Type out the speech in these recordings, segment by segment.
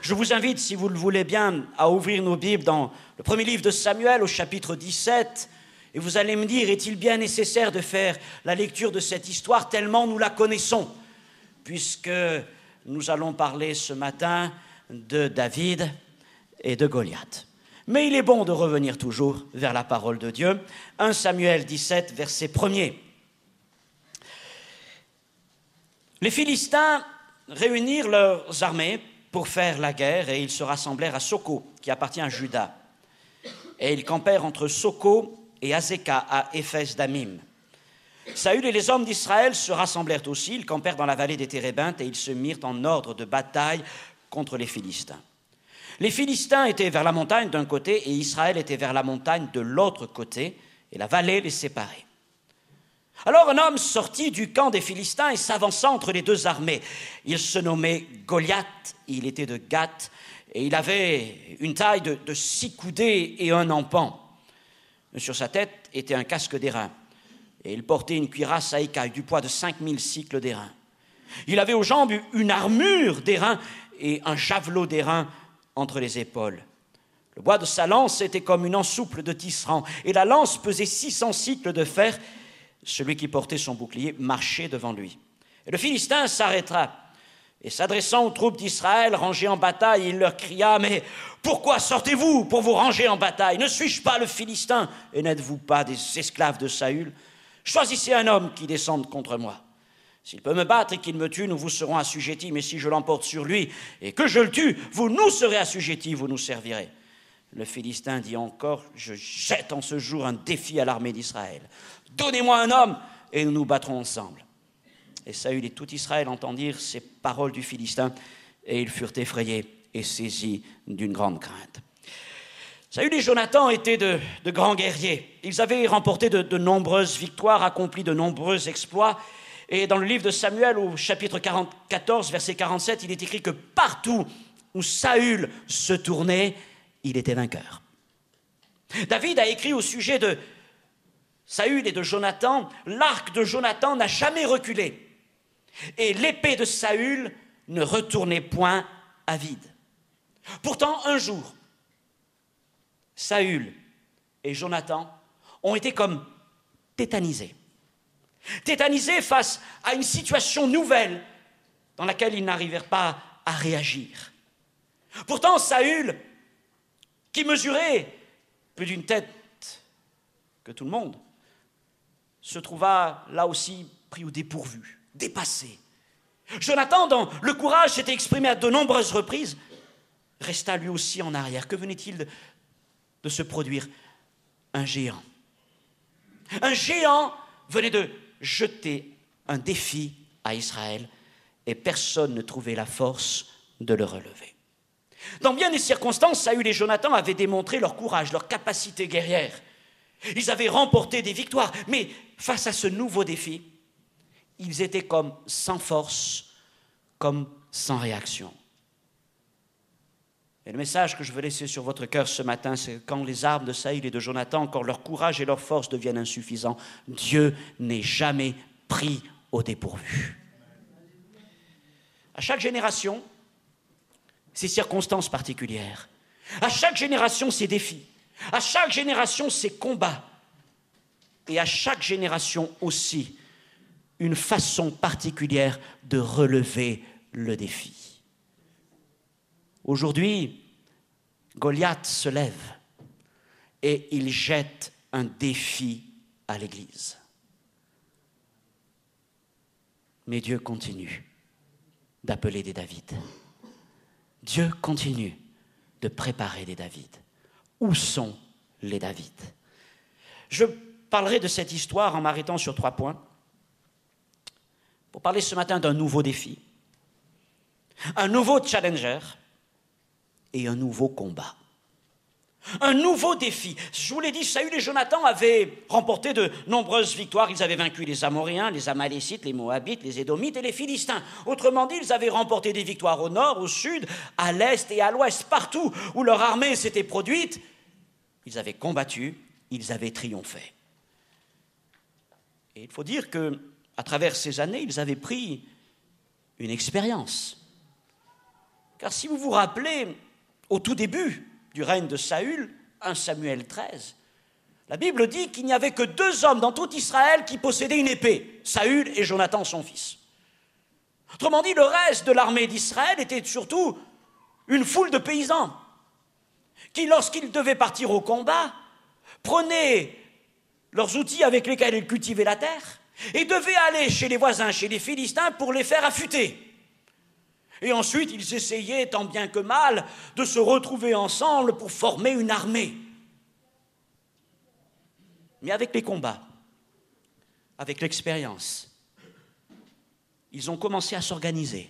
Je vous invite, si vous le voulez bien, à ouvrir nos Bibles dans le premier livre de Samuel, au chapitre 17. Et vous allez me dire, est-il bien nécessaire de faire la lecture de cette histoire tellement nous la connaissons, puisque nous allons parler ce matin de David et de Goliath. Mais il est bon de revenir toujours vers la parole de Dieu. 1 Samuel 17, verset 1er. Les Philistins réunirent leurs armées pour faire la guerre et ils se rassemblèrent à Soko, qui appartient à Juda. Et ils campèrent entre Soko et Azekah, à Éphès d'Amim. Saül et les hommes d'Israël se rassemblèrent aussi, ils campèrent dans la vallée des Térébintes et ils se mirent en ordre de bataille contre les Philistins. Les Philistins étaient vers la montagne d'un côté et Israël était vers la montagne de l'autre côté, et la vallée les séparait. Alors un homme sortit du camp des Philistins et s'avança entre les deux armées. Il se nommait Goliath, il était de Gath, et il avait une taille de 6 coudées et un empan. Sur sa tête était un casque d'airain, et il portait une cuirasse à écailles du poids de 5000 cycles d'airain. Il avait aux jambes une armure d'airain et un javelot d'airain entre les épaules. Le bois de sa lance était comme une ensouple de tisserand, et la lance pesait 600 cycles de fer. Celui qui portait son bouclier marchait devant lui. Et le Philistin s'arrêta, et s'adressant aux troupes d'Israël rangées en bataille, il leur cria « Mais pourquoi sortez-vous pour vous ranger en bataille? Ne suis-je pas le Philistin, et n'êtes-vous pas des esclaves de Saül? Choisissez un homme qui descende contre moi. S'il peut me battre et qu'il me tue, nous vous serons assujettis, mais si je l'emporte sur lui et que je le tue, vous nous serez assujettis, vous nous servirez. » Le Philistin dit encore « Je jette en ce jour un défi à l'armée d'Israël. Donnez-moi un homme et nous nous battrons ensemble. » Et Saül et tout Israël entendirent ces paroles du Philistin et ils furent effrayés et saisis d'une grande crainte. Saül et Jonathan étaient de grands guerriers. Ils avaient remporté de nombreuses victoires, accompli de nombreux exploits. Et dans le livre de Samuel, au chapitre 14, verset 47, il est écrit que partout où Saül se tournait, il était vainqueur. David a écrit au sujet de Saül et de Jonathan, l'arc de Jonathan n'a jamais reculé, et l'épée de Saül ne retournait point à vide. Pourtant, un jour, Saül et Jonathan ont été comme tétanisés. Tétanisés face à une situation nouvelle dans laquelle ils n'arrivèrent pas à réagir. Pourtant, Saül, qui mesurait plus d'une tête que tout le monde, se trouva là aussi pris au dépourvu, dépassé. Jonathan, dont le courage s'était exprimé à de nombreuses reprises, resta lui aussi en arrière. Que venait-il de se produire? Un géant. Un géant venait de jeter un défi à Israël et personne ne trouvait la force de le relever. Dans bien des circonstances, Saül et Jonathan avaient démontré leur courage, leur capacité guerrière. Ils avaient remporté des victoires, mais face à ce nouveau défi, ils étaient comme sans force, comme sans réaction. Et le message que je veux laisser sur votre cœur ce matin, c'est que quand les armes de Saül et de Jonathan, quand leur courage et leur force deviennent insuffisants, Dieu n'est jamais pris au dépourvu. À chaque génération, ses circonstances particulières. À chaque génération, ses défis. À chaque génération, ses combats. Et à chaque génération aussi, une façon particulière de relever le défi. Aujourd'hui, Goliath se lève et il jette un défi à l'Église. Mais Dieu continue d'appeler des David. Dieu continue de préparer des David. Où sont les David? Je parlerai de cette histoire en m'arrêtant sur 3 points. Pour parler ce matin d'un nouveau défi, un nouveau challenger et un nouveau combat. Un nouveau défi. Je vous l'ai dit, Saül et Jonathan avaient remporté de nombreuses victoires. Ils avaient vaincu les Amoréens, les Amalécites, les Moabites, les Édomites et les Philistins. Autrement dit, ils avaient remporté des victoires au nord, au sud, à l'est et à l'ouest. Partout où leur armée s'était produite, ils avaient combattu, ils avaient triomphé. Et il faut dire qu'à travers ces années, ils avaient pris une expérience. Car si vous vous rappelez, au tout début du règne de Saül, 1 Samuel 13, la Bible dit qu'il n'y avait que 2 hommes dans tout Israël qui possédaient une épée, Saül et Jonathan son fils. Autrement dit, le reste de l'armée d'Israël était surtout une foule de paysans qui, lorsqu'ils devaient partir au combat, prenaient leurs outils avec lesquels ils cultivaient la terre et devaient aller chez les voisins, chez les Philistins, pour les faire affûter. Et ensuite, ils essayaient, tant bien que mal, de se retrouver ensemble pour former une armée. Mais avec les combats, avec l'expérience, ils ont commencé à s'organiser.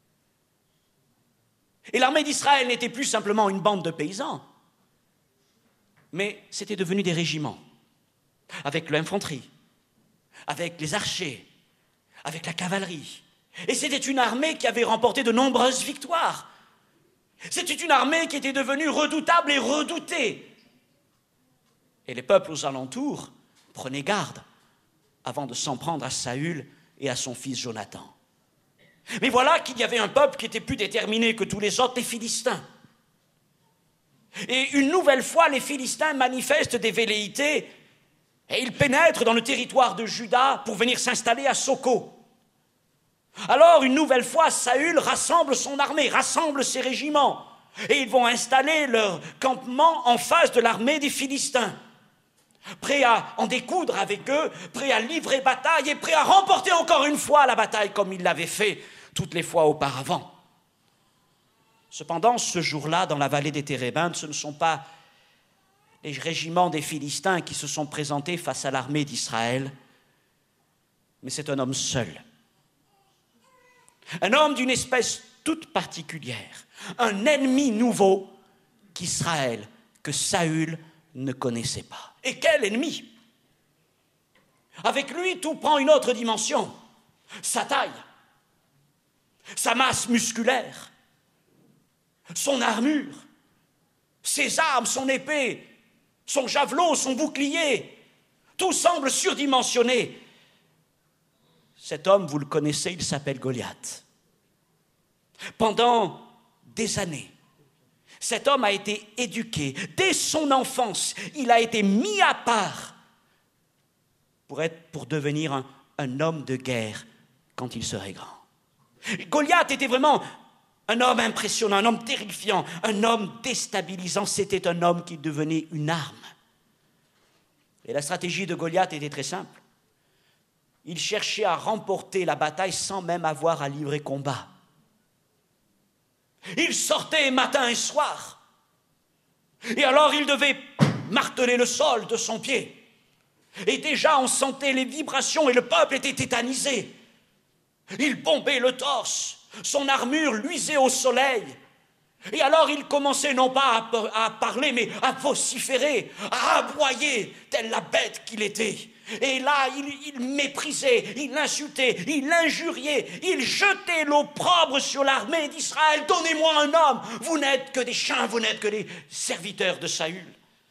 Et l'armée d'Israël n'était plus simplement une bande de paysans, mais c'était devenu des régiments, avec l'infanterie, avec les archers, avec la cavalerie. Et c'était une armée qui avait remporté de nombreuses victoires. C'était une armée qui était devenue redoutable et redoutée. Et les peuples aux alentours prenaient garde avant de s'en prendre à Saül et à son fils Jonathan. Mais voilà qu'il y avait un peuple qui était plus déterminé que tous les autres, les Philistins. Et une nouvelle fois, les Philistins manifestent des velléités et ils pénètrent dans le territoire de Juda pour venir s'installer à Soko. Alors, une nouvelle fois, Saül rassemble son armée, rassemble ses régiments, et ils vont installer leur campement en face de l'armée des Philistins, prêts à en découdre avec eux, prêts à livrer bataille et prêts à remporter encore une fois la bataille comme ils l'avaient fait toutes les fois auparavant. Cependant, ce jour-là, dans la vallée des Térébintes, ce ne sont pas les régiments des Philistins qui se sont présentés face à l'armée d'Israël, mais c'est un homme seul. Un homme d'une espèce toute particulière, un ennemi nouveau qu'Israël, que Saül ne connaissait pas. Et quel ennemi! Avec lui, tout prend une autre dimension. Sa taille, sa masse musculaire, son armure, ses armes, son épée, son javelot, son bouclier, tout semble surdimensionné. Cet homme, vous le connaissez, il s'appelle Goliath. Pendant des années, cet homme a été éduqué. Dès son enfance, il a été mis à part pour devenir un homme de guerre quand il serait grand. Goliath était vraiment un homme impressionnant, un homme terrifiant, un homme déstabilisant. C'était un homme qui devenait une arme. Et la stratégie de Goliath était très simple. Il cherchait à remporter la bataille sans même avoir à livrer combat. Il sortait matin et soir. Et alors il devait marteler le sol de son pied. Et déjà on sentait les vibrations et le peuple était tétanisé. Il bombait le torse, son armure luisait au soleil. Et alors il commençait non pas à parler, mais à vociférer, à aboyer, telle la bête qu'il était. Et là, il méprisait, il insultait, il injuriait, il jetait l'opprobre sur l'armée d'Israël. Donnez-moi un homme, vous n'êtes que des chiens, vous n'êtes que des serviteurs de Saül.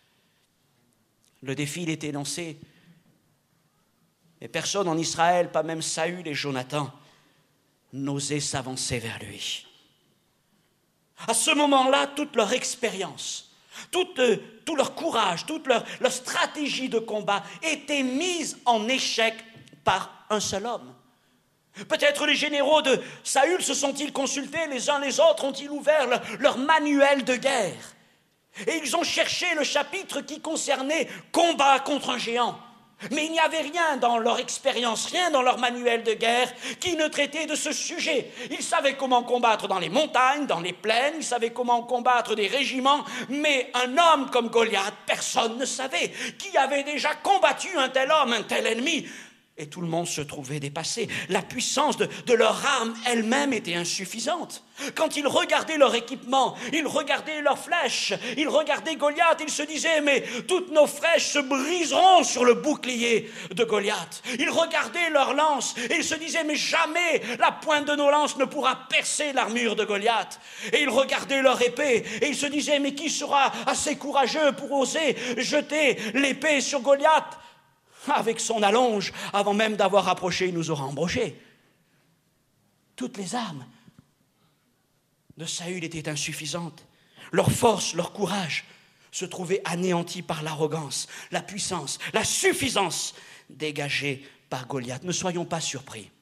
Le défi il était lancé, et personne en Israël, pas même Saül et Jonathan, n'osait s'avancer vers lui. À ce moment-là, toute leur expérience, tout leur courage, toute leur stratégie de combat était mise en échec par un seul homme. Peut-être les généraux de Saül se sont-ils consultés les uns les autres, ont-ils ouvert leur manuel de guerre. Et ils ont cherché le chapitre qui concernait combat contre un géant. Mais il n'y avait rien dans leur expérience, rien dans leur manuel de guerre qui ne traitait de ce sujet. Ils savaient comment combattre dans les montagnes, dans les plaines, ils savaient comment combattre des régiments, mais un homme comme Goliath, personne ne savait. Qui avait déjà combattu un tel homme, un tel ennemi? Et tout le monde se trouvait dépassé. La puissance de leur arme elle-même était insuffisante. Quand ils regardaient leur équipement, ils regardaient leurs flèches, ils regardaient Goliath, ils se disaient, mais toutes nos flèches se briseront sur le bouclier de Goliath. Ils regardaient leurs lances et ils se disaient, mais jamais la pointe de nos lances ne pourra percer l'armure de Goliath. Et ils regardaient leur épée et ils se disaient, mais qui sera assez courageux pour oser jeter l'épée sur Goliath? Avec son allonge, avant même d'avoir approché, il nous aura embauchés. Toutes les armes de Saül était insuffisante. Leur force, leur courage se trouvaient anéantis par l'arrogance, la puissance, la suffisance dégagée par Goliath. Ne soyons pas surpris.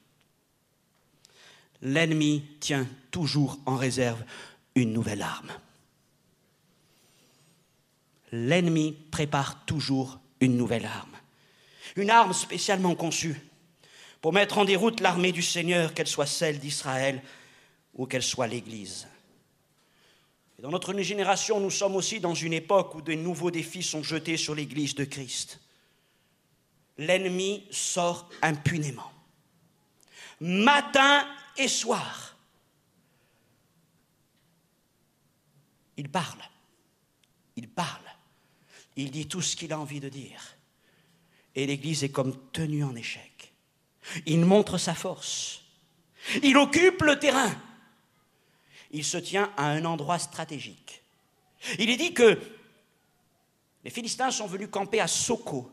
L'ennemi tient toujours en réserve une nouvelle arme. L'ennemi prépare toujours une nouvelle arme. Une arme spécialement conçue pour mettre en déroute l'armée du Seigneur, qu'elle soit celle d'Israël ou qu'elle soit l'Église. Et dans notre génération, nous sommes aussi dans une époque où de nouveaux défis sont jetés sur l'Église de Christ. L'ennemi sort impunément, matin et soir. Il parle, il dit tout ce qu'il a envie de dire. Et l'Église est comme tenue en échec. Il montre sa force, il occupe le terrain, il se tient à un endroit stratégique. Il est dit que les Philistins sont venus camper à Soko,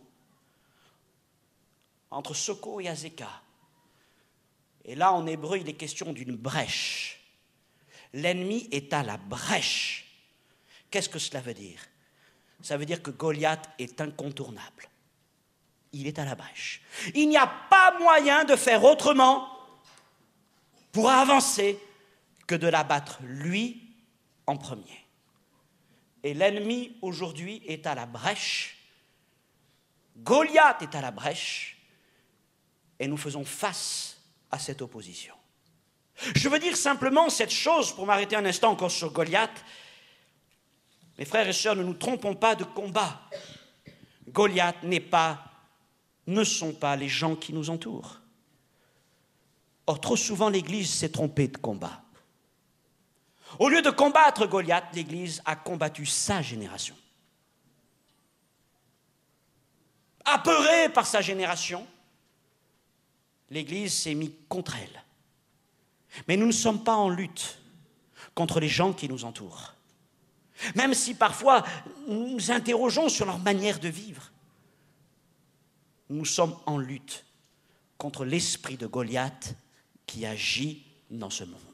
entre Soko et Azekah. Et là, en hébreu, il est question d'une brèche. L'ennemi est à la brèche. Qu'est-ce que cela veut dire? Ça veut dire que Goliath est incontournable. Il est à la brèche. Il n'y a pas moyen de faire autrement pour avancer que de l'abattre lui en premier. Et l'ennemi aujourd'hui est à la brèche. Goliath est à la brèche. Et nous faisons face à cette opposition. Je veux dire simplement cette chose, pour m'arrêter un instant encore sur Goliath. Mes frères et sœurs, ne nous trompons pas de combat. Goliath ne sont pas les gens qui nous entourent. Or, trop souvent, l'Église s'est trompée de combat. Au lieu de combattre Goliath, l'Église a combattu sa génération. Apeurée par sa génération, l'Église s'est mise contre elle. Mais nous ne sommes pas en lutte contre les gens qui nous entourent. Même si parfois nous nous interrogeons sur leur manière de vivre, nous sommes en lutte contre l'esprit de Goliath qui agit dans ce monde.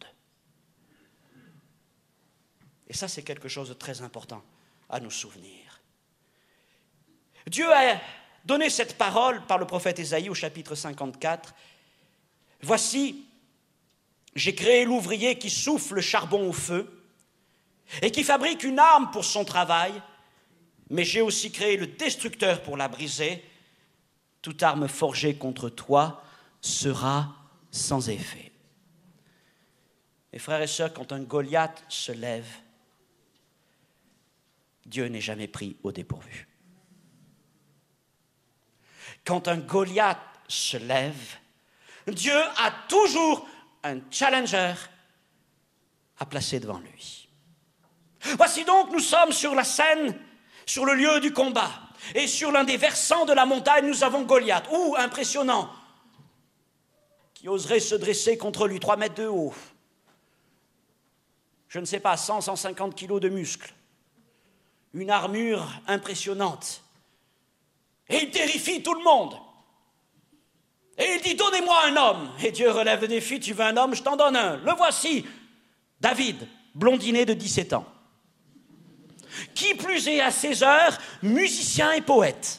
Et ça, c'est quelque chose de très important à nous souvenir. Dieu a donné cette parole par le prophète Ésaïe au chapitre 54. « Voici, j'ai créé l'ouvrier qui souffle le charbon au feu et qui fabrique une arme pour son travail, mais j'ai aussi créé le destructeur pour la briser. Toute arme forgée contre toi sera sans effet. » Mes frères et sœurs, quand un Goliath se lève, Dieu n'est jamais pris au dépourvu. Quand un Goliath se lève, Dieu a toujours un challenger à placer devant lui. Voici donc, nous sommes sur la scène, sur le lieu du combat. Et sur l'un des versants de la montagne, nous avons Goliath. Impressionnant, qui oserait se dresser contre lui, 3 mètres de haut. Je ne sais pas, 100-150 kilos de muscles. Une armure impressionnante. Et il terrifie tout le monde. Et il dit, donnez-moi un homme. Et Dieu relève le défi, tu veux un homme, je t'en donne un. Le voici, David, blondinet de 17 ans. Qui plus est à ses heures, musicien et poète.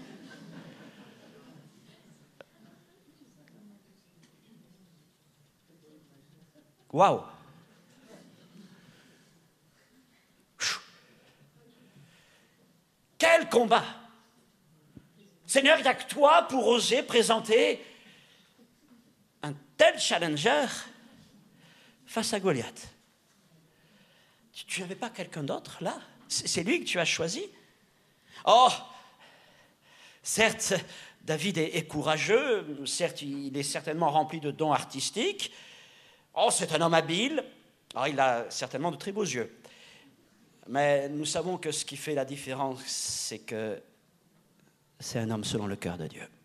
Waouh! Quel combat! Seigneur, il n'y a que toi pour oser présenter un tel challenger face à Goliath. Tu n'avais pas quelqu'un d'autre là? C'est lui que tu as choisi? Oh, certes, David est courageux, certes, il est certainement rempli de dons artistiques. Oh, c'est un homme habile. Oh, il a certainement de très beaux yeux. Mais nous savons que ce qui fait la différence, c'est que c'est un homme selon le cœur de Dieu.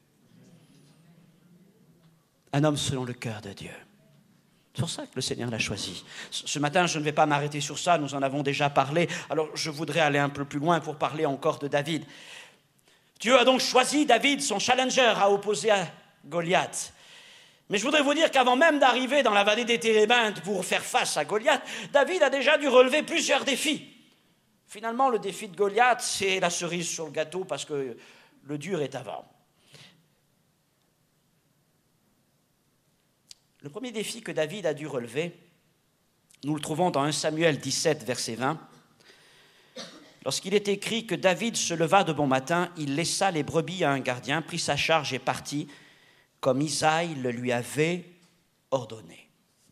Un homme selon le cœur de Dieu. C'est pour ça que le Seigneur l'a choisi. Ce matin, je ne vais pas m'arrêter sur ça, nous en avons déjà parlé. Alors, je voudrais aller un peu plus loin pour parler encore de David. Dieu a donc choisi David, son challenger, à opposer à Goliath. Mais je voudrais vous dire qu'avant même d'arriver dans la vallée des Térébintes pour faire face à Goliath, David a déjà dû relever plusieurs défis. Finalement, le défi de Goliath, c'est la cerise sur le gâteau parce que le dur est avant. Le premier défi que David a dû relever, nous le trouvons dans 1 Samuel 17, verset 20. Lorsqu'il est écrit que David se leva de bon matin, il laissa les brebis à un gardien, prit sa charge et partit, comme Isaïe le lui avait ordonné.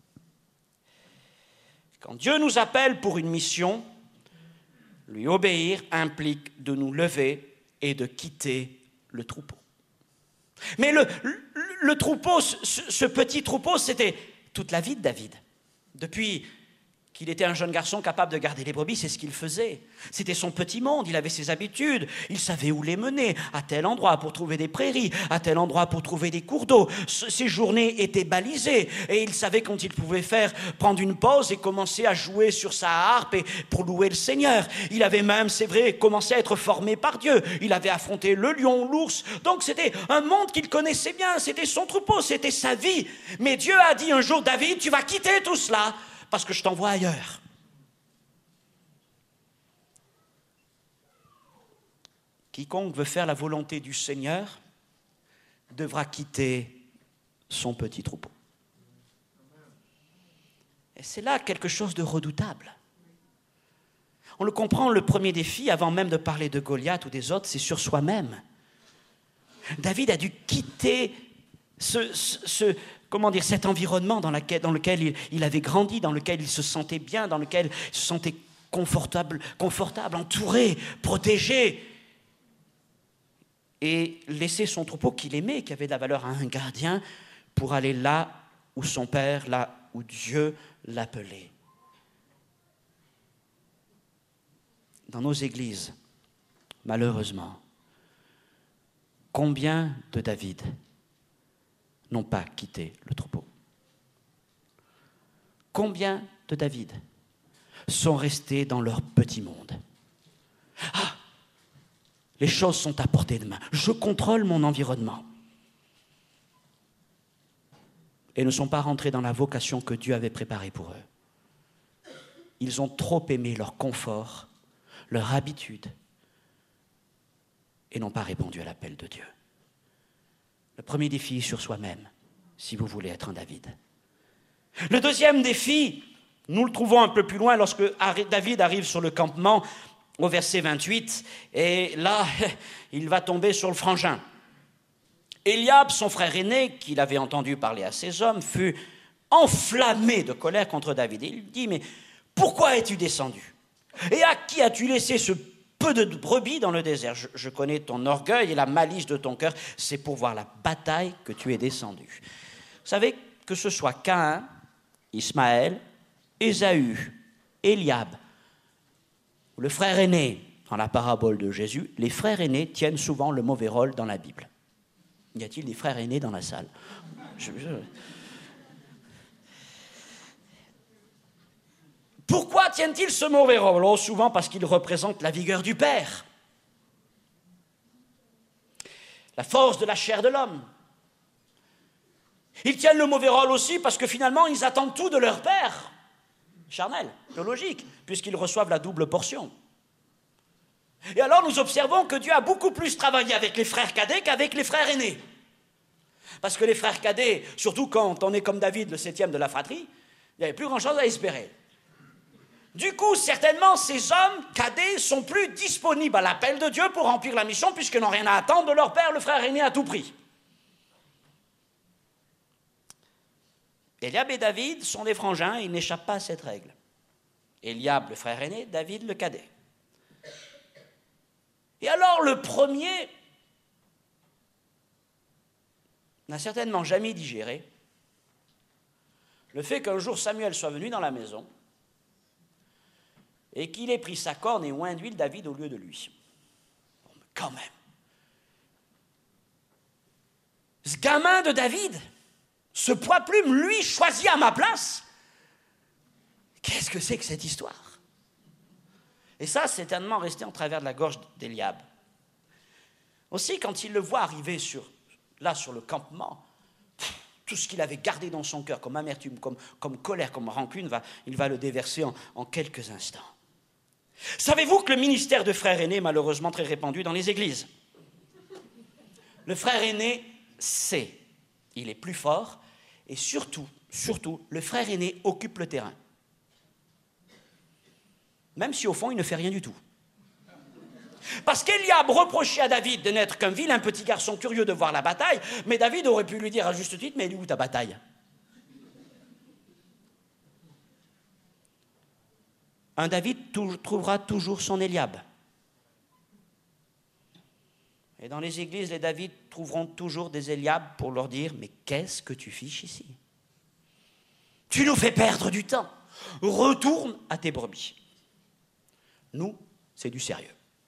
Quand Dieu nous appelle pour une mission, lui obéir implique de nous lever et de quitter le troupeau. Mais le troupeau, ce petit troupeau, c'était toute la vie de David. Depuis qu'il était un jeune garçon capable de garder les brebis, c'est ce qu'il faisait. C'était son petit monde, il avait ses habitudes, il savait où les mener, à tel endroit pour trouver des prairies, à tel endroit pour trouver des cours d'eau. Ses journées étaient balisées et il savait quand il pouvait prendre une pause et commencer à jouer sur sa harpe pour louer le Seigneur. Il avait même, c'est vrai, commencé à être formé par Dieu. Il avait affronté le lion, l'ours. Donc c'était un monde qu'il connaissait bien, c'était son troupeau, c'était sa vie. Mais Dieu a dit un jour, David, tu vas quitter tout cela parce que je t'envoie ailleurs. Quiconque veut faire la volonté du Seigneur devra quitter son petit troupeau. Et c'est là quelque chose de redoutable. On le comprend, le premier défi, avant même de parler de Goliath ou des autres, c'est sur soi-même. David a dû quitter cet environnement dans lequel il avait grandi, dans lequel il se sentait bien, dans lequel il se sentait confortable, entouré, protégé. Et laisser son troupeau qu'il aimait, qui avait de la valeur à un gardien, pour aller là où son père, là où Dieu l'appelait. Dans nos églises, malheureusement, combien de David n'ont pas quitté le troupeau? Combien de David sont restés dans leur petit monde? Ah, les choses sont à portée de main. Je contrôle mon environnement. Et ne sont pas rentrés dans la vocation que Dieu avait préparée pour eux. Ils ont trop aimé leur confort, leur habitude, et n'ont pas répondu à l'appel de Dieu. Le premier défi sur soi-même, si vous voulez être un David. Le deuxième défi, nous le trouvons un peu plus loin lorsque David arrive sur le campement, au verset 28, et là, il va tomber sur le frangin. Eliab, son frère aîné, qu'il avait entendu parler à ses hommes, fut enflammé de colère contre David. Et il lui dit, mais pourquoi es-tu descendu? Et à qui as-tu laissé ce peu de brebis dans le désert? Je connais ton orgueil et la malice de ton cœur, c'est pour voir la bataille que tu es descendu. Vous savez, que ce soit Caïn, Ismaël, Ésaü, Eliab, le frère aîné, dans la parabole de Jésus, les frères aînés tiennent souvent le mauvais rôle dans la Bible. Y a-t-il des frères aînés dans la salle? Pourquoi tiennent-ils ce mauvais rôle? Oh, souvent parce qu'ils représentent la vigueur du Père, la force de la chair de l'homme. Ils tiennent le mauvais rôle aussi parce que finalement, ils attendent tout de leur Père, charnel, biologique, puisqu'ils reçoivent la double portion. Et alors, nous observons que Dieu a beaucoup plus travaillé avec les frères cadets qu'avec les frères aînés. Parce que les frères cadets, surtout quand on est comme David, le 7e de la fratrie, il n'y avait plus grand-chose à espérer. Du coup, certainement, ces hommes cadets sont plus disponibles à l'appel de Dieu pour remplir la mission, puisqu'ils n'ont rien à attendre de leur père, le frère aîné, à tout prix. Eliab et David sont des frangins, ils n'échappent pas à cette règle. Eliab, le frère aîné, David, le cadet. Et alors, le premier n'a certainement jamais digéré le fait qu'un jour Samuel soit venu dans la maison et qu'il ait pris sa corne et oint d'huile David au lieu de lui. Bon, mais quand même. Ce gamin de David, ce poids plume, lui, choisi à ma place. Qu'est-ce que c'est que cette histoire? Et ça, c'est tellement resté en travers de la gorge d'Eliab. Aussi, quand il le voit arriver sur le campement, Tout ce qu'il avait gardé dans son cœur, comme amertume, comme colère, comme rancune, il va le déverser en quelques instants. Savez-vous que le ministère de frère aîné est malheureusement très répandu dans les églises? Le frère aîné sait, il est plus fort, et surtout, le frère aîné occupe le terrain. Même si au fond, il ne fait rien du tout. Parce qu'Éliab reprochait à David de n'être qu'un vilain petit garçon curieux de voir la bataille, mais David aurait pu lui dire à juste titre, mais elle est où ta bataille? Un David trouvera toujours son Éliab. Et dans les églises, les David trouveront toujours des Éliab pour leur dire, mais qu'est-ce que tu fiches ici? Tu nous fais perdre du temps. Retourne à tes brebis. Nous, c'est du sérieux.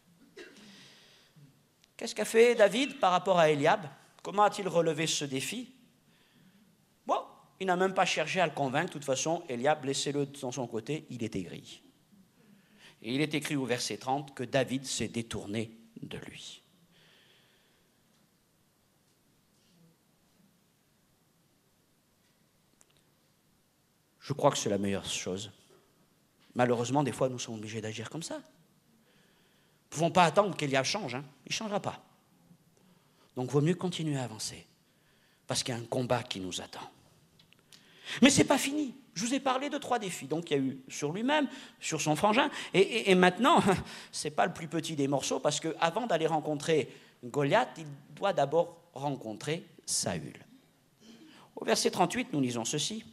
Qu'est-ce qu'a fait David par rapport à Éliab? Comment a-t-il relevé ce défi? Bon, il n'a même pas cherché à le convaincre. De toute façon, Éliab, laissez-le de son côté, il est aigri. Et il est écrit au verset 30 que David s'est détourné de lui. Je crois que c'est la meilleure chose. Malheureusement, des fois, nous sommes obligés d'agir comme ça. Nous ne pouvons pas attendre qu'Éliab change, hein. Il ne changera pas. Donc, il vaut mieux continuer à avancer, parce qu'il y a un combat qui nous attend. Mais ce n'est pas fini. Je vous ai parlé de 3 défis. Donc, il y a eu sur lui-même, sur son frangin, et maintenant, ce n'est pas le plus petit des morceaux, parce qu'avant d'aller rencontrer Goliath, il doit d'abord rencontrer Saül. Au verset 38, nous lisons ceci.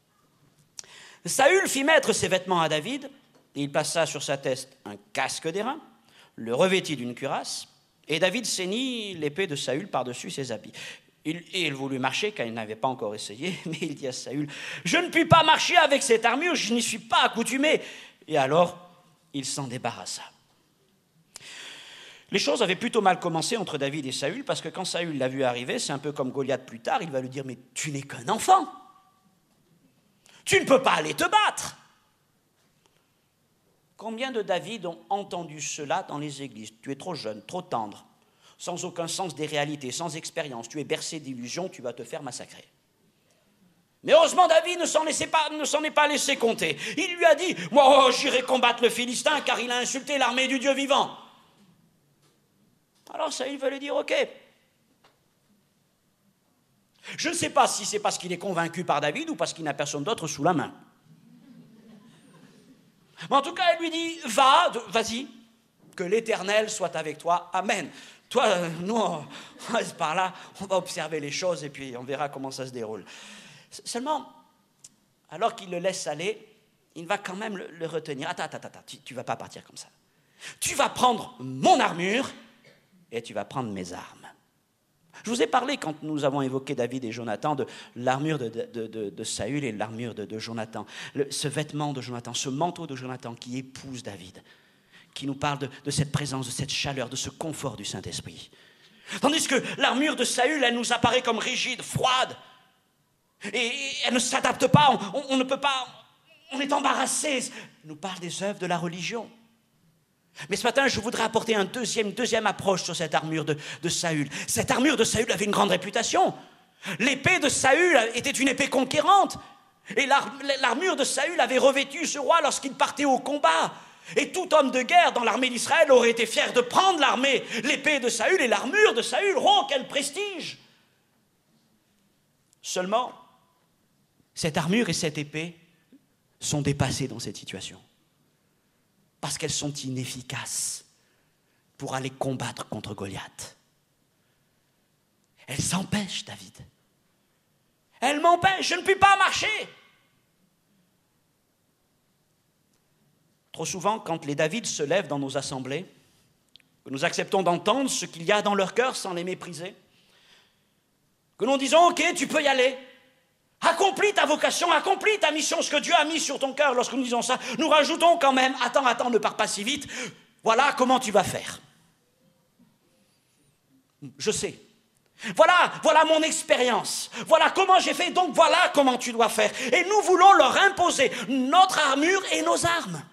Saül fit mettre ses vêtements à David, et il passa sur sa tête un casque d'airain, le revêtit d'une cuirasse, et David ceignit l'épée de Saül par-dessus ses habits. Il voulut marcher, car il n'avait pas encore essayé, mais il dit à Saül, « Je ne puis pas marcher avec cette armure, je n'y suis pas accoutumé. » Et alors, il s'en débarrassa. Les choses avaient plutôt mal commencé entre David et Saül, parce que quand Saül l'a vu arriver, c'est un peu comme Goliath plus tard, il va lui dire, « Mais tu n'es qu'un enfant. Tu ne peux pas aller te battre. » Combien de David ont entendu cela dans les églises? Tu es trop jeune, trop tendre, sans aucun sens des réalités, sans expérience, tu es bercé d'illusions, tu vas te faire massacrer. Mais heureusement, David ne s'en est pas laissé compter. Il lui a dit, moi, j'irai combattre le Philistin, car il a insulté l'armée du Dieu vivant. Alors Saül va lui dire, ok. Je ne sais pas si c'est parce qu'il est convaincu par David ou parce qu'il n'a personne d'autre sous la main. Mais en tout cas, elle lui dit, vas-y, que l'Éternel soit avec toi. Amen. Toi, nous, on reste par là, on va observer les choses et puis on verra comment ça se déroule. Seulement, alors qu'il le laisse aller, il va quand même le retenir. Attends, tu ne vas pas partir comme ça. Tu vas prendre mon armure et tu vas prendre mes armes. Je vous ai parlé, quand nous avons évoqué David et Jonathan, de l'armure de Saül et l'armure de Jonathan. Ce vêtement de Jonathan, ce manteau de Jonathan qui épouse David, qui nous parle de cette présence, de cette chaleur, de ce confort du Saint-Esprit. Tandis que l'armure de Saül, elle nous apparaît comme rigide, froide, et elle ne s'adapte pas, on ne peut pas, on est embarrassé. Elle nous parle des œuvres de la religion. Mais ce matin, je voudrais apporter une deuxième approche sur cette armure de Saül. Cette armure de Saül avait une grande réputation. L'épée de Saül était une épée conquérante. Et l'armure de Saül avait revêtu ce roi lorsqu'il partait au combat. Et tout homme de guerre dans l'armée d'Israël aurait été fier de prendre l'épée de Saül et l'armure de Saül. Oh, quel prestige! Seulement, cette armure et cette épée sont dépassées dans cette situation. Parce qu'elles sont inefficaces pour aller combattre contre Goliath. Elles empêchent David. Elles m'empêchent, je ne puis pas marcher. Trop souvent, quand les David se lèvent dans nos assemblées, que nous acceptons d'entendre ce qu'il y a dans leur cœur sans les mépriser, que nous disons, ok, tu peux y aller, accomplis ta vocation, accomplis ta mission, ce que Dieu a mis sur ton cœur. Lorsque nous disons ça, nous rajoutons quand même, attends, ne pars pas si vite, voilà comment tu vas faire. Je sais. Voilà mon expérience. Voilà comment j'ai fait, donc voilà comment tu dois faire. Et nous voulons leur imposer notre armure et nos armes.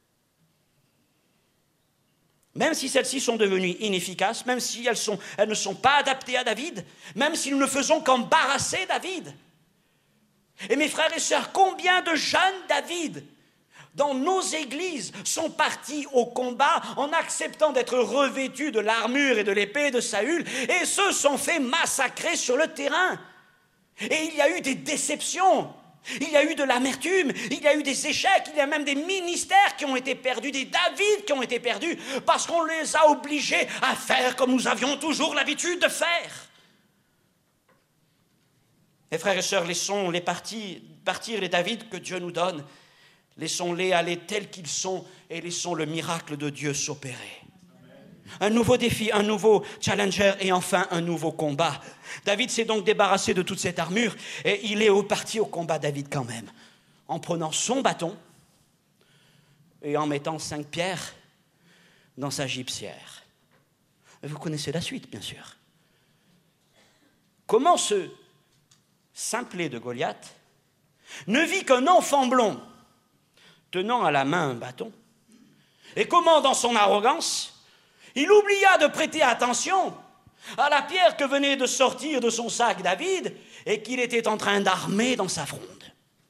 Même si celles-ci sont devenues inefficaces, même si elles ne sont pas adaptées à David, même si nous ne faisons qu'embarrasser David, Et mes frères et sœurs, combien de jeunes David dans nos églises sont partis au combat en acceptant d'être revêtus de l'armure et de l'épée de Saül et se sont fait massacrer sur le terrain. Et il y a eu des déceptions, il y a eu de l'amertume, il y a eu des échecs, il y a même des ministères qui ont été perdus, des David qui ont été perdus parce qu'on les a obligés à faire comme nous avions toujours l'habitude de faire. Mes frères et sœurs, laissons les partir les David que Dieu nous donne. Laissons-les aller tels qu'ils sont et laissons le miracle de Dieu s'opérer. Un nouveau défi, un nouveau challenger et enfin un nouveau combat. David s'est donc débarrassé de toute cette armure et il est parti au combat, David, quand même, en prenant son bâton et en mettant 5 pierres dans sa gibecière. Vous connaissez la suite, bien sûr. Comment ce simplet de Goliath ne vit qu'un enfant blond tenant à la main un bâton, et comment, dans son arrogance, il oublia de prêter attention à la pierre que venait de sortir de son sac David et qu'il était en train d'armer dans sa fronde.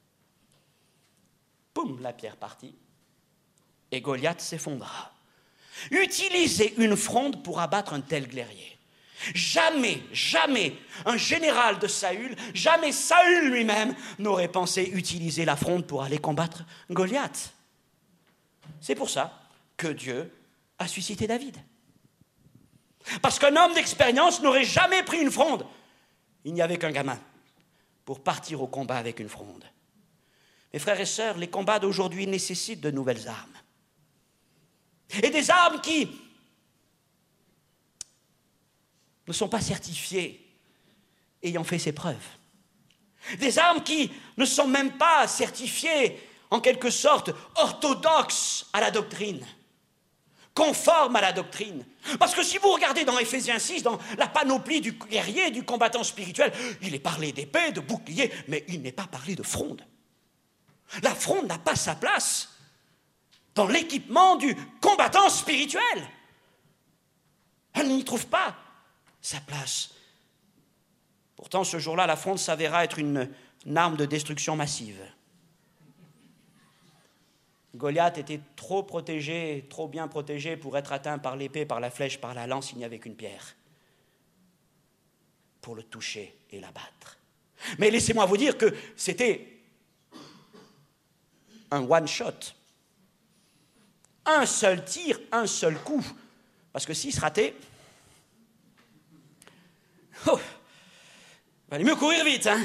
Poum, la pierre partit, et Goliath s'effondra. Utiliser une fronde pour abattre un tel guerrier. Jamais un général de Saül, jamais Saül lui-même n'aurait pensé utiliser la fronde pour aller combattre Goliath. C'est pour ça que Dieu a suscité David. Parce qu'un homme d'expérience n'aurait jamais pris une fronde. Il n'y avait qu'un gamin pour partir au combat avec une fronde. Mes frères et sœurs, les combats d'aujourd'hui nécessitent de nouvelles armes. Et des armes qui ne sont pas certifiées ayant fait ses preuves. Des armes qui ne sont même pas certifiées, en quelque sorte, orthodoxes à la doctrine, conformes à la doctrine. Parce que si vous regardez dans Éphésiens 6, dans la panoplie du guerrier, du combattant spirituel, il est parlé d'épée, de bouclier, mais il n'est pas parlé de fronde. La fronde n'a pas sa place dans l'équipement du combattant spirituel. Elle n'y trouve pas sa place. Pourtant, ce jour-là, la fronde s'avéra être une arme de destruction massive. Goliath était trop protégé, trop bien protégé pour être atteint par l'épée, par la flèche, par la lance. Il n'y avait qu'une pierre pour le toucher et l'abattre. Mais laissez-moi vous dire que c'était un one-shot. Un seul tir, un seul coup. Parce que s'il se ratait, il valait mieux courir vite, hein.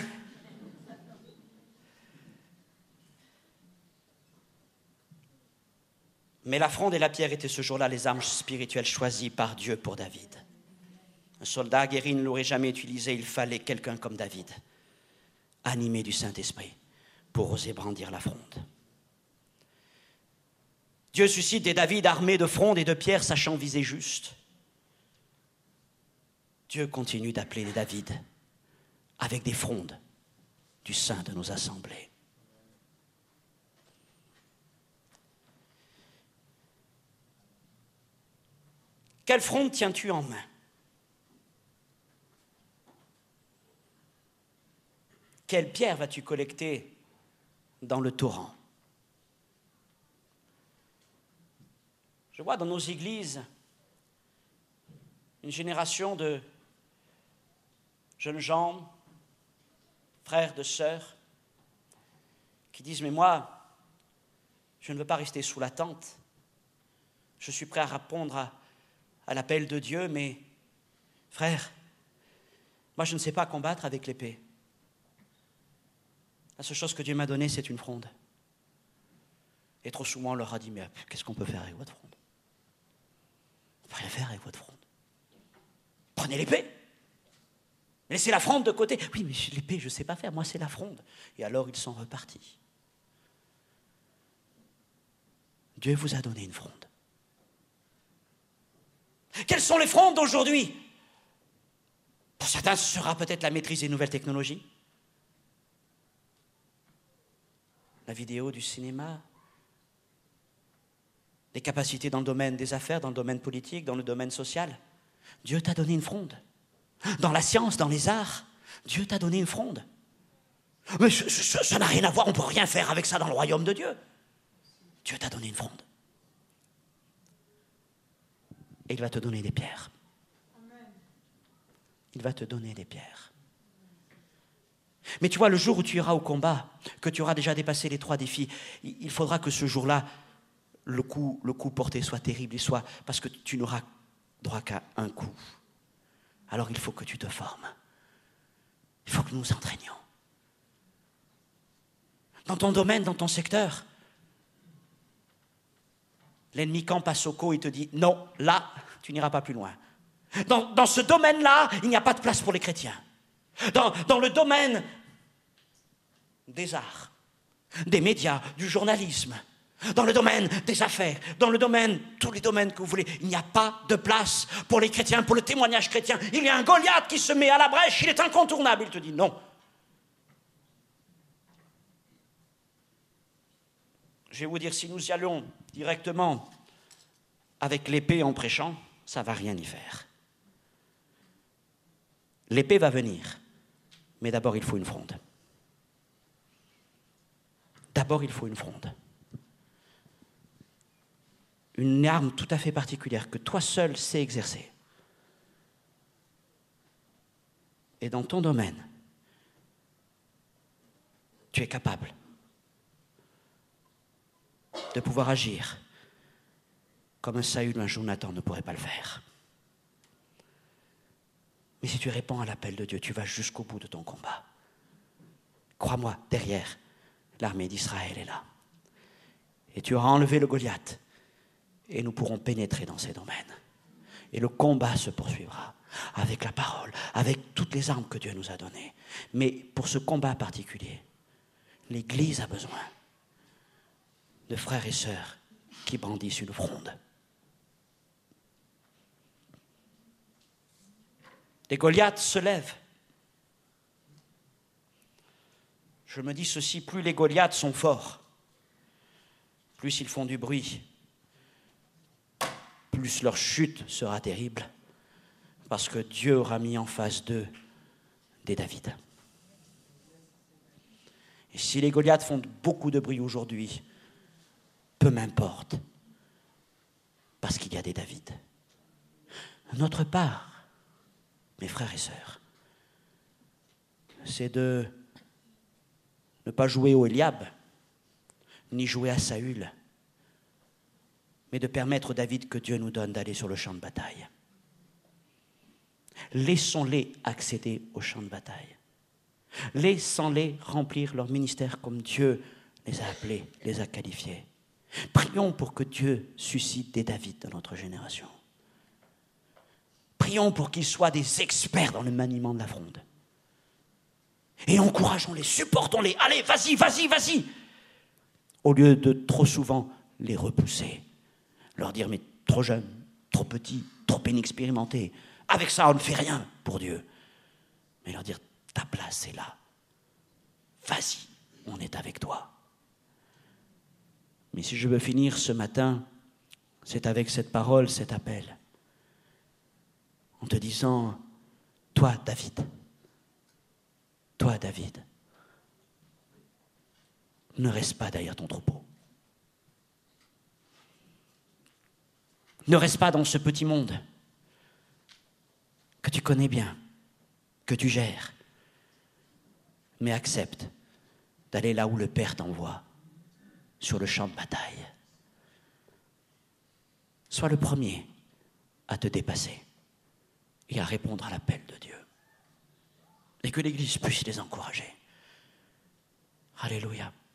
Mais la fronde et la pierre étaient ce jour-là les armes spirituelles choisies par Dieu pour David. Un soldat aguerri ne l'aurait jamais utilisé, il fallait quelqu'un comme David, animé du Saint-Esprit, pour oser brandir la fronde. Dieu suscite des David armés de fronde et de pierres, sachant viser juste. Dieu continue d'appeler les David avec des frondes du sein de nos assemblées. Quelle fronde tiens-tu en main? Quelle pierre vas-tu collecter dans le torrent? Je vois dans nos églises une génération de jeunes gens, frères, de sœurs, qui disent « Mais moi, je ne veux pas rester sous la tente. Je suis prêt à répondre à l'appel de Dieu, mais frère, moi je ne sais pas combattre avec l'épée. La seule chose que Dieu m'a donnée, c'est une fronde. » Et trop souvent, on leur a dit « Mais qu'est-ce qu'on peut faire avec votre fronde? On ne peut rien faire avec votre fronde. Prenez l'épée. Laissez la fronde de côté. Oui, mais l'épée, je ne sais pas faire. Moi, c'est la fronde. » Et alors, ils sont repartis. Dieu vous a donné une fronde. Quelles sont les frondes d'aujourd'hui? Pour certains, ce sera peut-être la maîtrise des nouvelles technologies. La vidéo, du cinéma. Les capacités dans le domaine des affaires, dans le domaine politique, dans le domaine social. Dieu t'a donné une fronde. Dans la science, dans les arts, Dieu t'a donné une fronde. Mais ça n'a rien à voir, on ne peut rien faire avec ça dans le royaume de Dieu. Dieu t'a donné une fronde. Et il va te donner des pierres. Il va te donner des pierres. Mais tu vois, le jour où tu iras au combat, que tu auras déjà dépassé les 3 défis, il faudra que ce jour-là, le coup porté soit terrible, parce que tu n'auras droit qu'à un coup. Alors il faut que tu te formes. Il faut que nous nous entraînions. Dans ton domaine, dans ton secteur, l'ennemi campe à Soko et te dit « Non, là, tu n'iras pas plus loin. » Dans ce domaine-là, il n'y a pas de place pour les chrétiens. Dans le domaine des arts, des médias, du journalisme, dans le domaine des affaires, dans le domaine, tous les domaines que vous voulez, il n'y a pas de place pour les chrétiens, pour le témoignage chrétien. Il y a un Goliath qui se met à la brèche, il est incontournable. Il te dit non. Je vais vous dire, si nous y allons directement avec l'épée en prêchant, ça ne va rien y faire. L'épée va venir, mais d'abord il faut une fronde. D'abord il faut une fronde. Une arme tout à fait particulière que toi seul sais exercer. Et dans ton domaine, tu es capable de pouvoir agir comme un Saül ou un Jonathan ne pourrait pas le faire. Mais si tu réponds à l'appel de Dieu, tu vas jusqu'au bout de ton combat. Crois-moi, derrière, l'armée d'Israël est là. Et tu auras enlevé le Goliath. Et nous pourrons pénétrer dans ces domaines. Et le combat se poursuivra avec la parole, avec toutes les armes que Dieu nous a données. Mais pour ce combat particulier, l'Église a besoin de frères et sœurs qui brandissent une fronde. Les Goliaths se lèvent. Je me dis ceci, plus les Goliaths sont forts, plus ils font du bruit, plus leur chute sera terrible, parce que Dieu aura mis en face d'eux des David. Et si les Goliaths font beaucoup de bruit aujourd'hui, peu m'importe, parce qu'il y a des David. Notre part, mes frères et sœurs, c'est de ne pas jouer au Eliab, ni jouer à Saül, mais de permettre au David que Dieu nous donne d'aller sur le champ de bataille. Laissons-les accéder au champ de bataille. Laissons-les remplir leur ministère comme Dieu les a appelés, les a qualifiés. Prions pour que Dieu suscite des David dans notre génération. Prions pour qu'ils soient des experts dans le maniement de la fronde. Et encourageons-les, supportons-les. Allez, vas-y. Au lieu de trop souvent les repousser. Leur dire, mais trop jeune, trop petit, trop inexpérimenté. Avec ça, on ne fait rien pour Dieu. Mais leur dire, ta place est là. Vas-y, on est avec toi. Mais si je veux finir ce matin, c'est avec cette parole, cet appel. En te disant, toi, David, ne reste pas derrière ton troupeau. Ne reste pas dans ce petit monde que tu connais bien, que tu gères, mais accepte d'aller là où le Père t'envoie, sur le champ de bataille. Sois le premier à te dépasser et à répondre à l'appel de Dieu. Et que l'Église puisse les encourager. Alléluia.